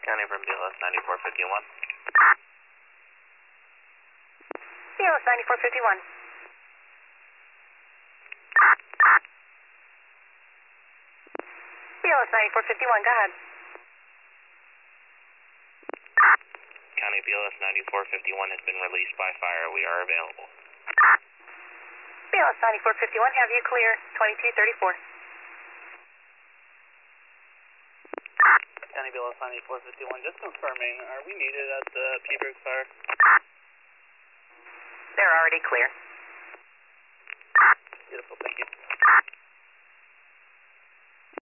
County from BLS 9451. BLS 9451. BLS 9451, go ahead. County BLS 9451 has been released by fire. We are available. BLS 9451, have you clear 2234. County BLS 9451, just confirming, are we needed at the Peaburg fire? They're already clear. Beautiful, thank you.